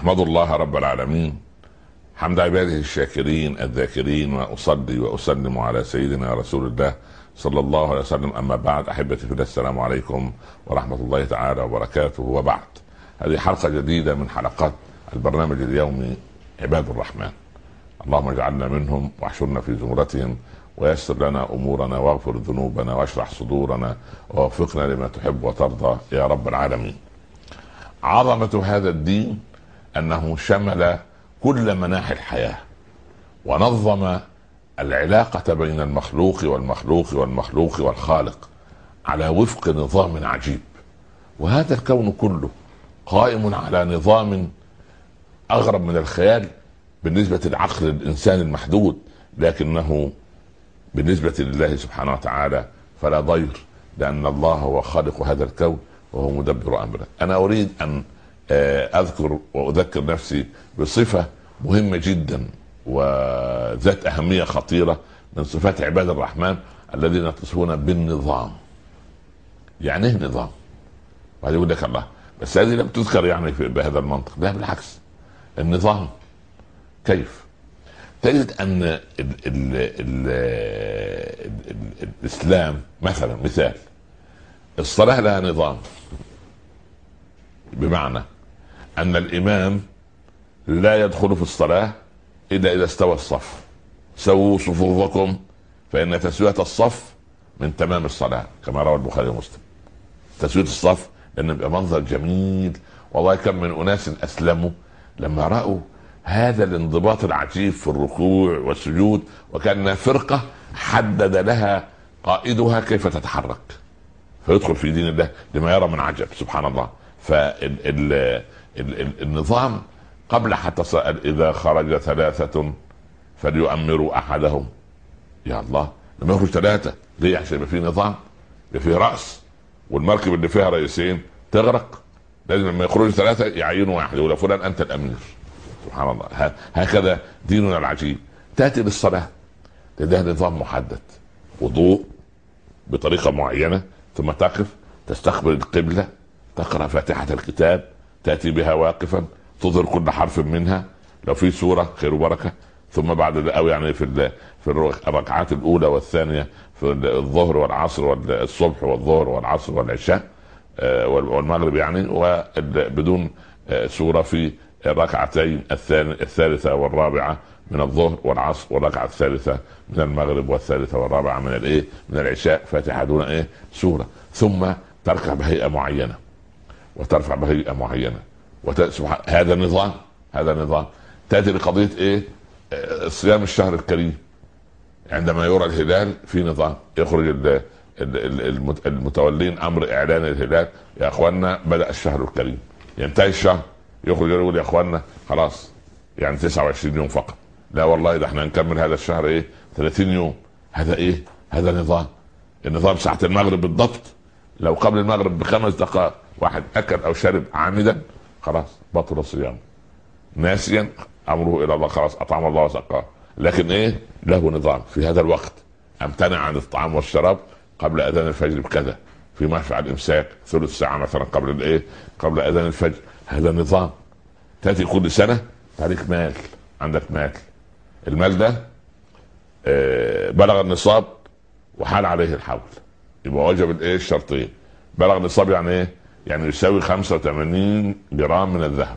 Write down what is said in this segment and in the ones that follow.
احمد الله رب العالمين حمد عباده الشاكرين الذاكرين، واصلي واسلم على سيدنا رسول الله صلى الله عليه وسلم. اما بعد، احبتي في الله، السلام عليكم ورحمه الله تعالى وبركاته. وبعد، هذه حلقه جديده من حلقات البرنامج اليومي عباد الرحمن. اللهم اجعلنا منهم واحشرنا في زمرتهم، ويسر لنا امورنا، واغفر ذنوبنا، واشرح صدورنا، ووفقنا لما تحب وترضى يا رب العالمين. عظمه هذا الدين انه شمل كل مناحي الحياه، ونظم العلاقه بين المخلوق والمخلوق والمخلوق والخالق على وفق نظام عجيب. وهذا الكون كله قائم على نظام اغرب من الخيال بالنسبه لعقل الانسان المحدود، لكنه بالنسبه لله سبحانه وتعالى فلا ضير، لان الله هو خالق هذا الكون وهو مدبر امره. انا اريد ان اذكر واذكر نفسي بصفه مهمه جدا وذات اهميه خطيره من صفات عباد الرحمن الذين يتصفون بالنظام. يعني ايه نظام؟ بعد يقول لك الله بس هذه لم تذكر يعني بهذا المنطق. لا، بالعكس. النظام كيف؟ تجد ان ال ال ال ال الاسلام مثلا، مثال الصلاه لها نظام، بمعنى ان الامام لا يدخل في الصلاه الا اذا استوى الصف. سووا صفوفكم فان تسويه الصف من تمام الصلاه، كما روى البخاري ومسلم. تسويه الصف لان يبقى منظر جميل. والله كم من اناس اسلموا لما راوا هذا الانضباط العجيب في الركوع والسجود، وكان فرقه حدد لها قائدها كيف تتحرك فيدخل في دين الله لما يرى من عجب. سبحان الله. فالنظام قبل حتى اذا خرج ثلاثه فليؤمروا احدهم. يا الله، لما يخرج ثلاثه ليه؟ عشان يبقى في نظام، يبقى في راس، والمركب اللي فيها رئيسين تغرق. لازم لما يخرجوا ثلاثه يعينوا واحد، يقول فلان انت الامير. سبحان الله. هكذا ديننا العجيب. تاتي للصلاه لديها نظام محدد، وضوء بطريقه معينه، ثم تقف تستقبل القبله، تقرا فاتحه الكتاب، تاتي بها واقفا، تظهر كل حرف منها، لو في سوره خير وبركه. ثم بعد او يعني في الركعات الاولى والثانيه في الظهر والعصر والصبح والظهر والعصر والعشاء والمغرب يعني، وبدون سوره في الركعتين الثالثه والرابعه من الظهر والعصر، والركعه الثالثه من المغرب، والثالثه والرابعه من من العشاء، فاتحه دون سوره. ثم تركع بهيئه معينه وترفع بهيئه معينه. هذا نظام. هذا نظام. تاتي لقضيه صيام الشهر الكريم. عندما يرى الهلال في نظام، يخرج المتولين امر اعلان الهلال، يا اخواننا بدا الشهر الكريم. ينتهي الشهر، يخرج يقول يا اخواننا خلاص يعني 29 يوم فقط. لا والله ده احنا نكمل هذا الشهر 30 يوم. هذا هذا نظام. النظام ساعة المغرب بالضبط، لو قبل المغرب ب5 دقائق واحد اكل او شرب عامدا خلاص بطل الصيام. ناسيا امره الى الله، خلاص اطعم الله وسقاه. لكن له نظام. في هذا الوقت امتنع عن الطعام والشراب قبل اذان الفجر بكذا، في مشفع الامساك ثلث ساعه مثلا قبل اذان الفجر. هذا نظام. تاتي كل سنه عليك مال، عندك مال، المال ده بلغ النصاب وحال عليه الحول، يبقى وجب الشرطين. بلغ النصاب يعني يعني يساوي 85 جرام من الذهب.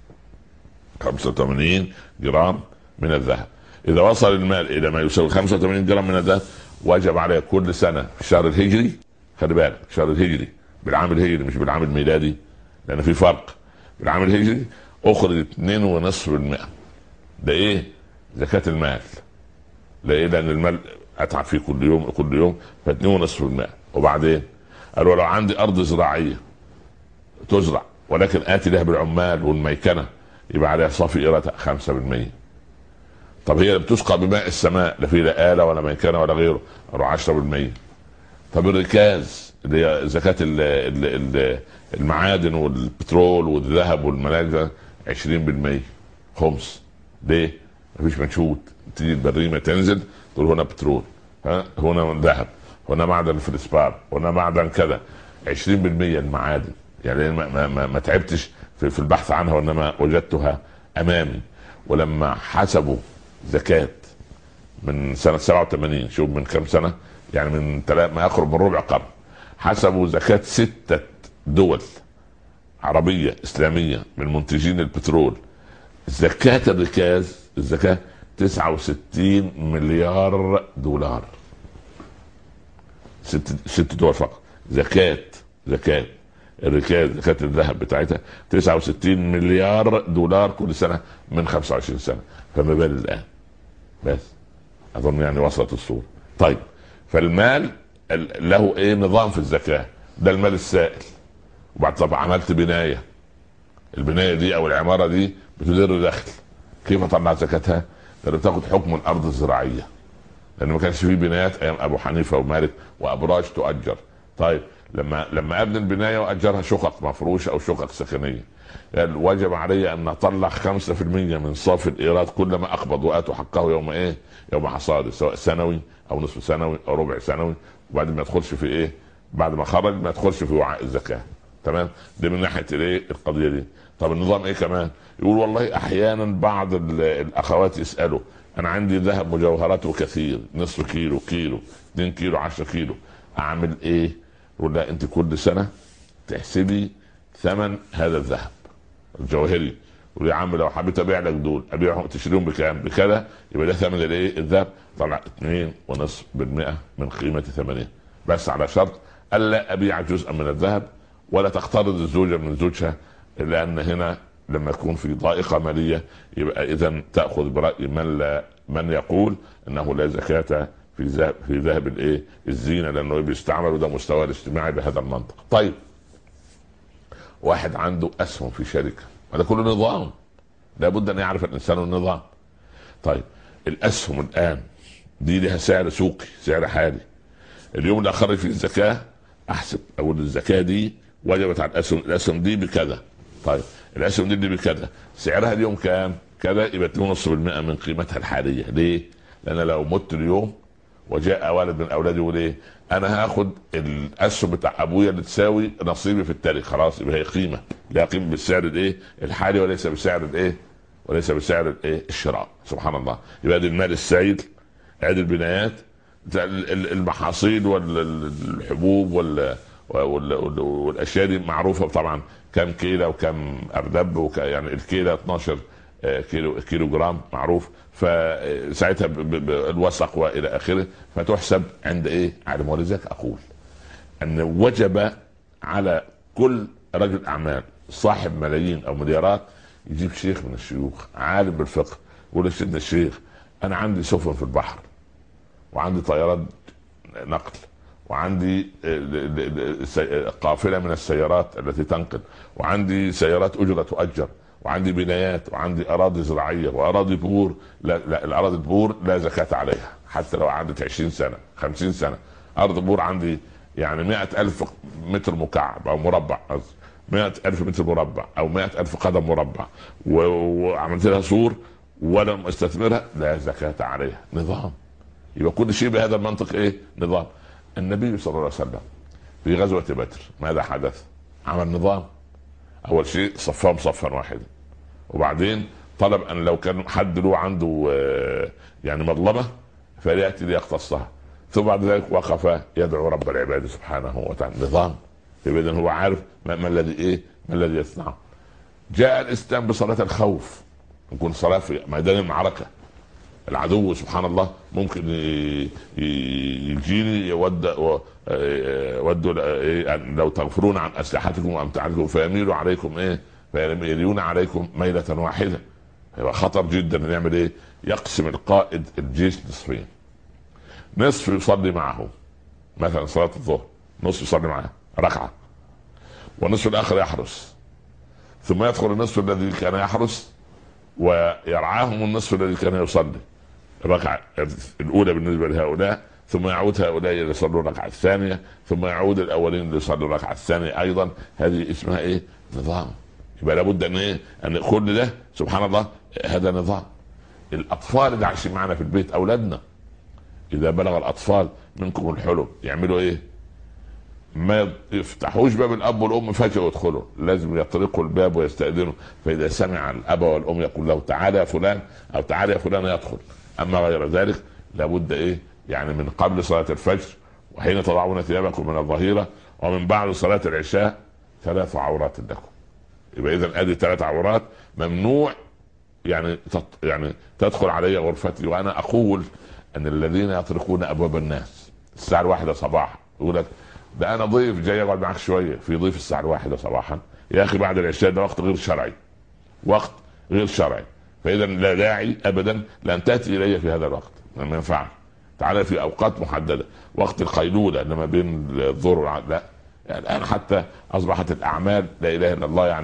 85 جرام من الذهب. اذا وصل المال الى ما يساوي 85 جرام من الذهب، وجب عليه كل سنه في الشهر الهجري، خلي بالك الشهر الهجري بالعام الهجري مش بالعام الميلادي، لان في فرق. بالعام الهجري اخرج 2.5%. ده زكاة المال. لان المال اتعب فيه كل يوم ف2.5%. وبعدين قالوا لو عندي ارض زراعيه تزرع ولكن اتي لها بالعمال والميكنه، يبقى عليها صافي ايراد 5%. طب هي بتسقى بماء السماء، لا في لا آلة ولا ميكنه ولا غيره، 10%. طب الركاز اللي هي زكاة المعادن والبترول والذهب والملاجئ 20%، خمس. ليه؟ مفيش مجهود. تيجي البريمة تنزل تقول هنا بترول، هنا ذهب، هنا معدن فلسبار، هنا معدن كذا. 20% المعادن. يعني ما تعبتش في البحث عنها، وانما وجدتها امامي. ولما حسبوا زكاة من سنة 87، شوف من كم سنة، يعني من ما يقرب من ربع قرن، حسبوا زكاة 6 دول عربية إسلامية من منتجين البترول، زكاة الركاز، الزكاة 69 مليار دولار. 6 دول فقط. زكاة الركاز، زكاة الذهب بتاعتها 69 مليار دولار كل سنة من 25 سنة. فما بال الآن؟ بس أظن يعني وصلت الصورة. طيب، فالمال له ايه نظام في الزكاة. ده المال السائل. وبعد طبعا عملت بناية، البناية دي او العمارة دي بتدر دخل، كيف اطلع زكاتها؟ لأنه بتاخد حكم الارض الزراعية، لأنه ما كانش فيه بنايات ايام ابو حنيفة ومالك وابراج تؤجر. طيب لما ابني البناية واجرها شقق مفروشة او شقق سكنية، يعني وجب علي ان اطلع 5% من صافي الايراد كل ما اقبض واتوا حقه يوم ايه؟ يوم حصاده، سواء سنوي او نصف سنوي او ربع سنوي. وبعد ما يدخلش في ايه؟ بعد ما خرج ما يدخلش في وعاء الزكاة. تمام؟ دي من ناحية الايه؟ القضية دي. طب النظام ايه كمان؟ يقول والله احيانا بعض الاخوات يسألوا، انا عندي ذهب مجوهراته كثير، نصف كيلو، 2 كيلو، 10 كيلو، اعمل ايه؟ يقول لا، انت كل سنة تحسبي ثمن هذا الذهب الجوهري. ويا عم لو حبيت ابيع لك دول، ابيعهم تشتريهم بكام؟ بكذا، يبقى ده ثمن الايه؟ الذهب. طلع 2.5% من قيمة ثمنه، بس على شرط الا ابيع جزءا من الذهب ولا تقترض الزوجة من زوجها، لان هنا لما يكون في ضائقة مالية يبقى اذا تأخذ برأي من يقول انه لا زكاة في ذهب الايه؟ الزينة، لانه بيستعمل، وده مستوى الاجتماعي بهذا المنطق. طيب، واحد عنده اسهم في شركة، هذا كله نظام، لابد ان يعرف الانسان النظام. طيب، الاسهم الان دي لها سعر سوقي، سعر حالي. اليوم اللي اخرج فيه الزكاة احسب اقول الزكاة دي وجبت على الاسهم دي بكذا. طيب، الاسهم دي بكذا، سعرها اليوم كام؟ كذا، يبقى 2.5% من قيمتها الحالية. ليه؟ لان لو مت اليوم وجاء والد من اولادي يقول ايه؟ انا هاخد الاسهم بتاع ابويا اللي تساوي نصيبي في التاريخ، خلاص يبقى هي قيمه، لها قيمه بالسعر الايه؟ الحالي، وليس بسعر الايه؟ وليس بسعر الايه؟ الشراء. سبحان الله. يبقى دي المال السائل، عيد البنايات، المحاصيل والحبوب والاشياء دي معروفه طبعا، كم كيلو وكم اردب يعني الكيلو 12 كيلو جرام معروف. فساعتها الوسق والى اخره، فتحسب عند ايه؟ عالم. ولذلك اقول ان وجب على كل رجل اعمال صاحب ملايين او مليارات يجيب شيخ من الشيوخ عالم بالفقه، يقول سيدنا الشيخ انا عندي سفن في البحر، وعندي طيارات نقل، وعندي قافلة من السيارات التي تنقل، وعندي سيارات أجرة تؤجر، وعندي بنايات، وعندي أراضي زراعية وأراضي بور. لا الأراضي البور لا زكاة عليها، حتى لو عندك 20 سنة 50 سنة. أرض بور عندي يعني 100,000 متر مكعب أو مربع، 100,000 متر مربع أو 100,000 قدم مربع، وعملت لها سور ولم استثمرها، لا زكاة عليها. نظام. يبقى كل شيء بهذا المنطق ايه؟ نظام. النبي صلى الله عليه وسلم في غزوة بدر ماذا حدث؟ عمل نظام. اول شيء صفهم صفا واحدا، وبعدين طلب ان لو كان حد له عنده يعني مظلمة فليأتي ليقتصها، ثم بعد ذلك وقف يدعو رب العباد سبحانه وتعالى. نظام. اذا هو عارف ما الذي ايه؟ ما الذي يصنعه. جاء الاسلام بصلاة الخوف، يكون صلاة في ميدان المعركة، العدو سبحان الله ممكن يجيني ودوا لو تغفرون عن اسلحتكم وامتعتكم فيميلوا عليكم ايه؟ فيميلون عليكم ميلة واحدة. يبقى خطر جدا. نعمل ايه؟ يقسم القائد الجيش نصفين، نصف يصلي معه مثلا صلاة الظهر، نصف يصلي معه ركعة، والنصف الاخر يحرس، ثم يدخل النصف الذي كان يحرس ويرعاهم النصف الذي كان يصلي الركعة الأولى بالنسبة لهؤلاء، ثم يعود هؤلاء يصلوا الركعة الثانية، ثم يعود الأولين يصلوا الركعة الثانية أيضا. هذه اسمها إيه؟ نظام. يبقى لابد أن إيه؟ أن كل ده سبحان الله هذا نظام. الأطفال اللي عايشين معنا في البيت أولادنا، إذا بلغ الأطفال منكم الحلم يعملوا إيه؟ ما يفتحوش باب الاب والام فجاه ويدخلوا، لازم يطرقوا الباب ويستاذنوا، فاذا سمع الاب والام يقول له تعالى يا فلان او تعالى يا فلان يدخل. اما غير ذلك لابد ايه يعني من قبل صلاه الفجر، وحين تضعون ثيابكم من الظهيره، ومن بعد صلاه العشاء 3 عورات لكم. يبقى اذا ادي 3 عورات ممنوع يعني تدخل علي غرفتي. وانا اقول ان الذين يطرقون ابواب الناس الساعه 1 صباحا يقول لك ده انا ضيف جاي اقعد معك شويه، في ضيف الساعه 1 صباحا؟ يا اخي بعد العشاء ده وقت غير شرعي، وقت غير شرعي. فاذا لا داعي ابدا لان تاتي الي في هذا الوقت، ما ينفعش. تعالى في اوقات محدده، وقت القيلوله لما بين الظهر لا. يعني الان حتى اصبحت الاعمال لا اله الا الله،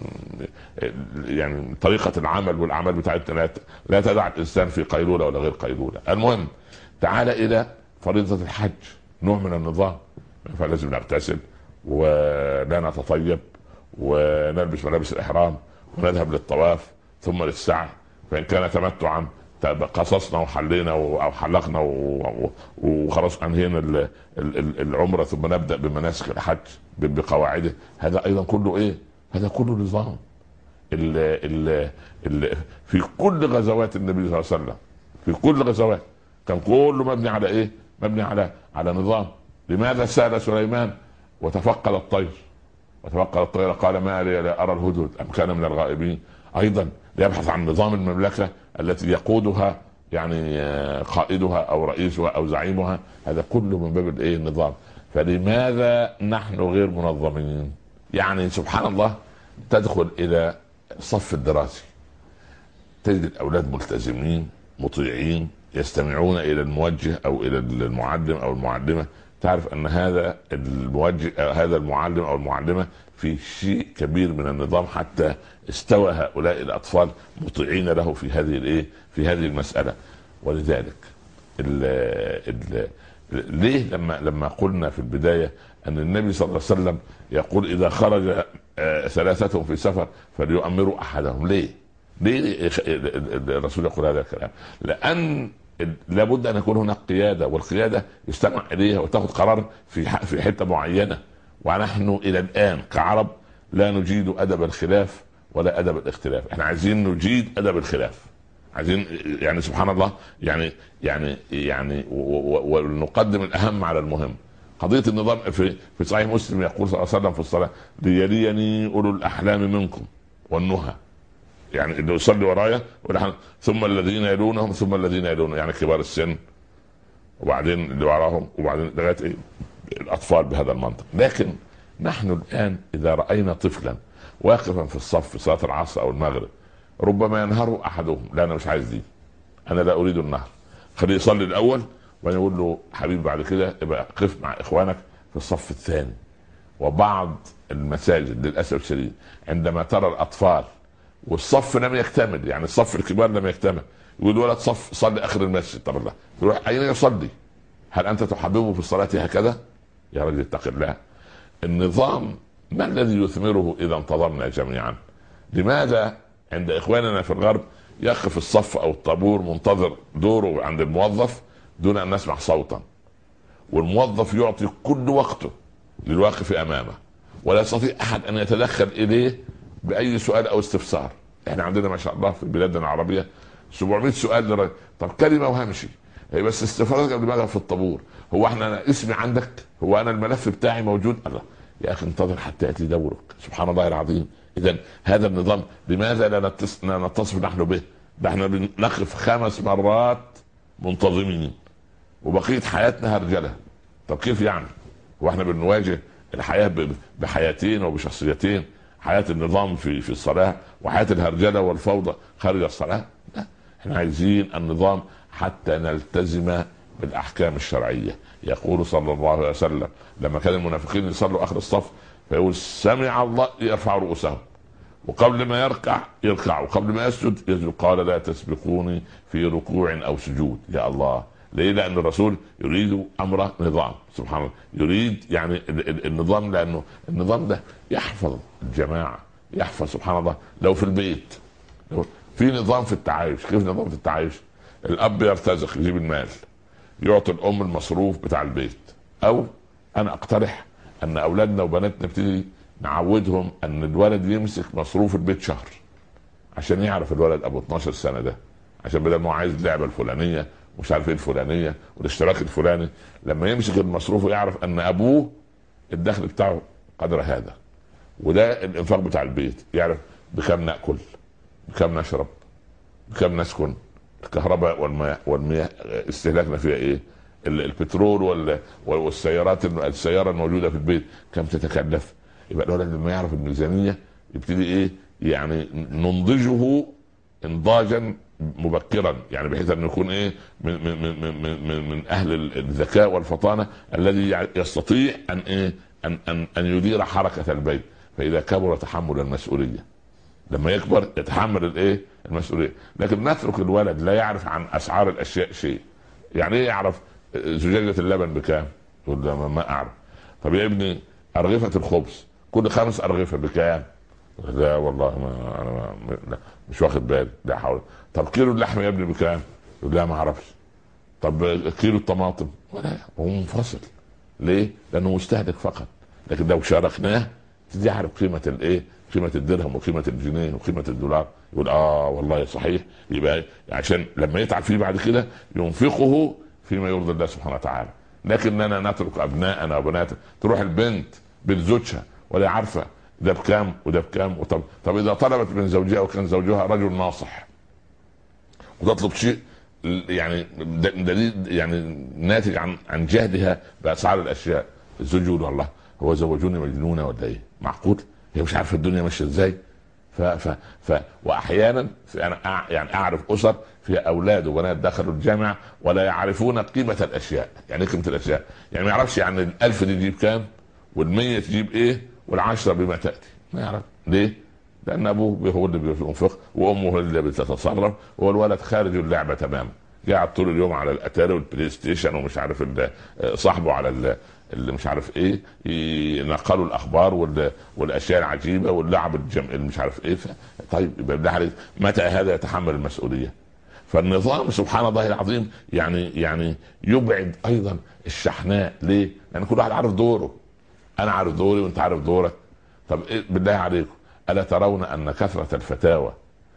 يعني طريقه العمل والاعمال بتاعتنا لا تدع الانسان في قيلوله ولا غير قيلوله. المهم تعالى الى فريضه الحج، نوع من النظام. فلازم نغتسل ولا نتطيب ونلبس ملابس الاحرام ونذهب للطواف ثم للسعي، فان كان تمتعا قصصنا وحلينا او حلقنا وخلاص انهينا العمره، ثم نبدا بمناسك الحج بقواعده. هذا ايضا كله ايه؟ هذا كله نظام. ال ال ال في كل غزوات النبي صلى الله عليه وسلم، في كل غزوات كان كله مبني على ايه؟ مبني على نظام. لماذا سأل سليمان وتفقد الطير؟ وتفقد الطير قال ما لي لا ارى الهدهد ام كان من الغائبين؟ ايضا ليبحث عن نظام المملكه التي يقودها يعني قائدها او رئيسها او زعيمها. هذا كله من باب الايه؟ النظام. فلماذا نحن غير منظمين؟ يعني سبحان الله، تدخل الى الصف الدراسي تجد الاولاد ملتزمين مطيعين يستمعون الى الموجه او الى المعلم او المعلمه. تعرف ان هذا الموجه هذا المعلم او المعلمه في شيء كبير من النظام، حتى استوى هؤلاء الاطفال مطيعين له في هذه الايه؟ في هذه المساله. ولذلك ليه لما قلنا في البدايه ان النبي صلى الله عليه وسلم يقول اذا خرج 3 في سفر فليؤمروا احدهم؟ ليه الرسول يقول هذا الكلام؟ لان لابد ان يكون هناك قياده، والقياده يستمع اليها وتاخذ قرار في حته معينه. ونحن الى الان كعرب لا نجيد ادب الخلاف ولا ادب الاختلاف. احنا عايزين نجيد ادب الخلاف، عايزين يعني سبحان الله ونقدم الاهم على المهم. قضيه النظام في صحيح مسلم يقول صلى الله عليه وسلم في الصلاه ليليني اولو الاحلام منكم والنهى، يعني اللي يصلي ورايا ثم الذين يلونهم ثم الذين يلونهم، يعني كبار السن وبعدين اللي وراهم وبعدين لغايه ايه؟ الاطفال بهذا المنطق. لكن نحن الان اذا راينا طفلا واقفا في الصف في صلاه العصر او المغرب ربما ينهر احدهم، لا انا مش عايز دي، انا لا اريد النهر، خليه يصلي الاول ونقول له حبيبي بعد كده ابقى قف مع اخوانك في الصف الثاني. وبعض المساجد للاسف الشديد عندما ترى الاطفال والصف لم يكتمل، يعني الصف الكبار لم يكتمل، يقول ولد صف صلي اخر المسجد. طب الله يروح اين يصلي؟ هل انت تحببه في الصلاه هكذا؟ يا رجل اتق الله. النظام ما الذي يثمره اذا انتظمنا جميعا؟ لماذا عند اخواننا في الغرب يقف الصف او الطابور منتظر دوره عند الموظف دون ان نسمع صوتا، والموظف يعطي كل وقته للواقف امامه ولا يستطيع احد ان يتدخل اليه باي سؤال او استفسار؟ احنا عندنا ما شاء الله في بلادنا العربيه 700 سؤال لرجل. طب كلمه وهمشي، هي بس استفسار قبل ما اقف في الطابور. هو احنا اسمي عندك؟ هو انا الملف بتاعي موجود؟ الله يا اخي انتظر حتى ياتي دورك. سبحان الله العظيم. اذا هذا النظام لماذا لا نتصف نحن به؟ ده احنا بنقف 5 مرات منتظمين وبقيه حياتنا هرجله. طب كيف يعني؟ واحنا بنواجه الحياه بحياتين وبشخصيتين، حياه النظام في الصلاه وحياه الهرجله والفوضى خارج الصلاه؟ لا، احنا عايزين النظام حتى نلتزم بالاحكام الشرعيه. يقول صلى الله عليه وسلم لما كان المنافقين يصلوا اخر الصف فيقول سمع الله يرفع رؤوسهم، وقبل ما يركع وقبل ما يسجد قال لا تسبقوني في ركوع او سجود. يا الله، ليه؟ لان الرسول يريد امر نظام. سبحان الله، يريد يعني النظام، لانه النظام ده يحفظ الجماعه، يحفظ سبحان الله. لو في البيت لو في نظام في التعايش، كيف نظام في التعايش؟ الاب يرتزق يجيب المال يعطي الام المصروف بتاع البيت، او انا اقترح ان اولادنا وبناتنا نبتدي نعودهم ان الولد يمسك مصروف البيت شهر، عشان يعرف الولد ابو 12 سنه ده، عشان بدل ما هو عايز اللعبه الفلانيه ومش عارف ايه الفلانيه والاشتراك الفلاني، لما يمسك المصروف ويعرف ان ابوه الدخل بتاعه قدر هذا، وده الانفاق بتاع البيت، يعرف بكم ناكل، بكم نشرب، بكم نسكن، الكهرباء والمياه استهلاكنا فيها ايه، البترول السياره الموجوده في البيت كم تتكلف. يبقى الولد لما يعرف الميزانيه يبتدي ايه، يعني ننضجه انضاجا مبكرا، يعني بحيث ان يكون ايه من اهل الذكاء والفطانه الذي يستطيع ان ايه ان يدير حركه البيت. فاذا كبر تحمل المسؤوليه، لما يكبر يتحمل الايه المسؤوليه. لكن نترك الولد لا يعرف عن اسعار الاشياء شيء. يعني ايه يعرف زجاجه اللبن بكام؟ يقول له ما اعرف. طب يا ابني ارغفه الخبز كل 5 ارغفه بكام؟ لا والله ما انا لا مش واخد بالي، لا حول. طب كيلو اللحم يا ابني بكام؟ يقول لا ما اعرفش. طب كيلو الطماطم؟ ولا هو منفصل. ليه؟ لانه مستهلك فقط. لكن لو شاركناه تدي يعرف قيمه الايه، قيمه الدرهم وقيمه الجنيه وقيمه الدولار، يقول والله صحيح. يبقى عشان لما يتعب فيه بعد كده ينفقه فيما يرضي الله سبحانه وتعالى. لكننا نترك ابناءنا وبناتنا، تروح البنت زوجها ولا عارفه ده بكام وده بكام. طب اذا طلبت من زوجها وكان زوجها رجل ناصح وتطلب شيء يعني دليل يعني ناتج عن جهدها باسعار الاشياء، الزوج يقول والله هو زوجوني مجنونه ولا ايه؟ معقول؟ هي مش عارفه الدنيا ماشيه ازاي. واحيانا انا يعني اعرف اسر فيها اولاد وبنات دخلوا الجامعه ولا يعرفون قيمه الاشياء. يعني قيمه الاشياء يعني ما يعرفش يعني ال1000 دي تجيب كام وال100 تجيب ايه وال10 بما تاتي، ما يعرف. ليه؟ لان ابوه هو اللي بينفق وامه هو اللي بتتصرف، والولد خارج اللعبه تماما، قاعد طول اليوم على الاتاري والبلاي ستيشن ومش عارف صاحبه على اللي مش عارف ايه ينقلوا الاخبار والاشياء العجيبه واللعب اللي مش عارف ايه. طيب يبقى متى هذا يتحمل المسؤوليه؟ فالنظام سبحان الله العظيم يعني يبعد ايضا الشحناء. ليه؟ لان كل واحد عارف دوره، انا عارف دوري وانت عارف دورك. طب إيه بالله عليكم، الا ترون ان كثره الفتاوى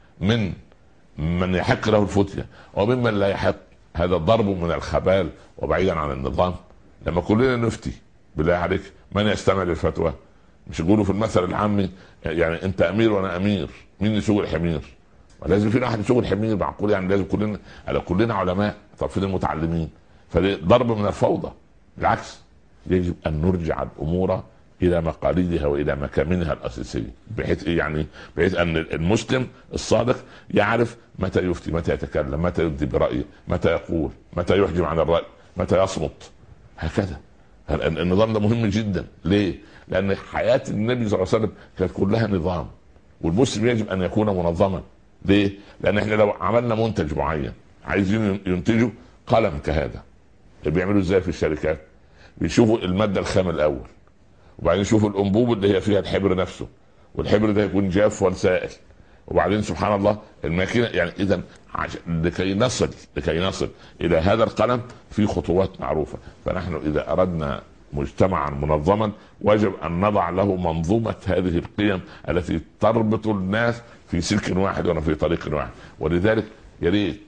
من يحق له الفتية وممن لا يحق هذا ضرب من الخبال وبعيدا عن النظام؟ لما كلنا نفتي بالله عليك من يستمع للفتوى؟ مش يقولوا في المثل العامي يعني انت امير وانا امير، مين يسوق الحمير؟ ولازم في واحد يسوق الحمير، معقول؟ يعني لازم كلنا علماء. طب فين المتعلمين؟ فده ضرب من الفوضى. بالعكس يجب ان نرجع الامور الى مقاليدها والى مكامنها الاساسيه، بحيث يعني بحيث ان المسلم الصادق يعرف متى يفتي، متى يتكلم، متى يبدي برايه، متى يقول، متى يحجم عن الراي، متى يصمت. هكذا النظام ده مهم جدا. ليه؟ لان حياه النبي صلى الله عليه وسلم كانت كلها نظام، والمسلم يجب ان يكون منظما. ليه؟ لان احنا لو عملنا منتج معين عايزين ينتجوا قلم كهذا، بيعملوا ازاي في الشركات؟ بيشوفوا الماده الخام الاول، وبعدين يشوفوا الانبوب اللي هي فيها الحبر نفسه، والحبر ده يكون جاف وسائل، وبعدين سبحان الله الماكينه. يعني اذا لكي نصل الى هذا القلم في خطوات معروفه. فنحن اذا اردنا مجتمعا منظما وجب ان نضع له منظومه هذه القيم التي تربط الناس في سلك واحد وفي طريق واحد. ولذلك يا ريت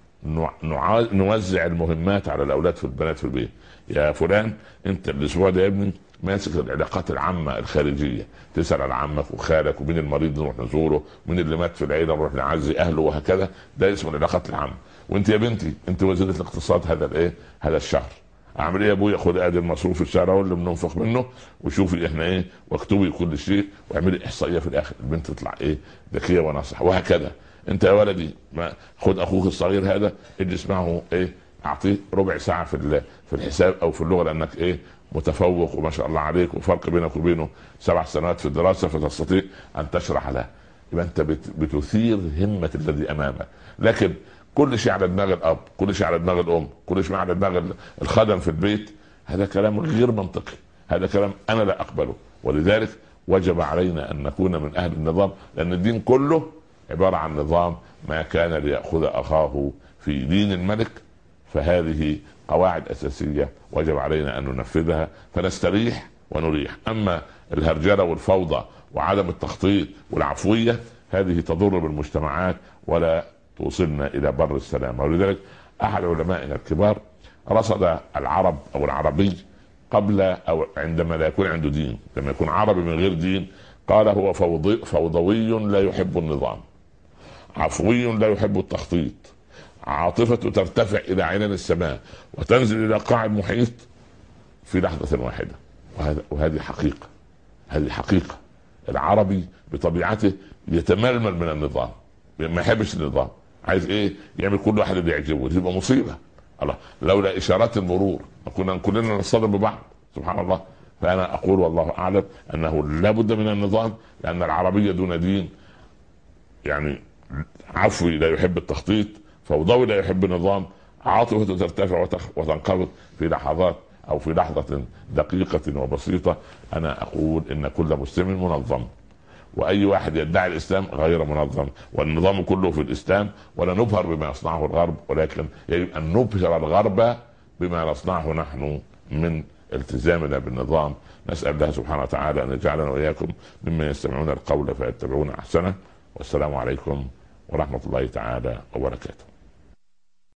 نوزع المهمات على الاولاد في البنات في البيت. يا فلان انت الاسبوع ده يا ابني ماسك العلاقات العامه الخارجيه، تسال على عمك وخالك ومين المريض نروح نزوره، مين اللي مات في العيله نروح نعزي اهله وهكذا. ده اسمه العلاقات العامه. وانت يا بنتي انت وزيره الاقتصاد هذا الشهر اعمل ايه يا ابويا؟ خد ادي المصروف الشهر اهو اللي بننفق منه، وشوفي احنا ايه واكتبي كل شيء واعملي احصائيه في الاخر البنت تطلع ايه ذكيه وناصحه. وهكذا انت يا ولدي ما خد اخوك الصغير هذا اجلس معه ايه، اعطيه ربع ساعه في الحساب او في اللغه لانك ايه متفوق وما شاء الله عليك وفرق بينك وبينه 7 سنوات في الدراسه فتستطيع ان تشرح له. يبقى انت بتثير همه الذي امامك. لكن كل شيء على دماغ الاب، كل شيء على دماغ الام، كل شيء على دماغ الخدم في البيت، هذا كلام غير منطقي، هذا كلام انا لا اقبله. ولذلك وجب علينا ان نكون من اهل النظام، لان الدين كله عباره عن نظام. ما كان ليأخذ اخاه في دين الملك، فهذه قواعد اساسيه وجب علينا ان ننفذها فنستريح ونريح. اما الهرجله والفوضى وعدم التخطيط والعفويه هذه تضر بالمجتمعات ولا توصلنا الى بر السلام. ولذلك احد علمائنا الكبار رصد العرب او العربي قبل او عندما لا يكون عنده دين، لما يكون عربي من غير دين، قال هو فوضوي لا يحب النظام، عفوي لا يحب التخطيط، عاطفته ترتفع الى عنان السماء وتنزل الى قاع المحيط في لحظة واحدة. وهذه حقيقة، هذه حقيقة. العربي بطبيعته يتململ من النظام، ما يحبش النظام، عايز ايه؟ يعمل كل واحد اللي يعجبه، تبقى مصيبة. الله، لولا اشارات المرور كنا كلنا نصطدم ببعض، سبحان الله. فانا اقول والله اعلم انه لابد من النظام، لان العربية دون دين يعني عفوي لا يحب التخطيط، فوضوي لا يحب النظام، عاطفته ترتفع وتنقبض في لحظات او في لحظة دقيقة وبسيطة. انا اقول ان كل مسلم منظم، واي واحد يدعي الاسلام غير منظم، والنظام كله في الاسلام. ولا نبهر بما يصنعه الغرب، ولكن يجب ان نبهر الغرب بما نصنعه نحن من التزامنا بالنظام. نسأل الله سبحانه وتعالى ان يجعلنا واياكم ممن يستمعون القول فيتبعون احسنه. والسلام عليكم ورحمة الله تعالى وبركاته.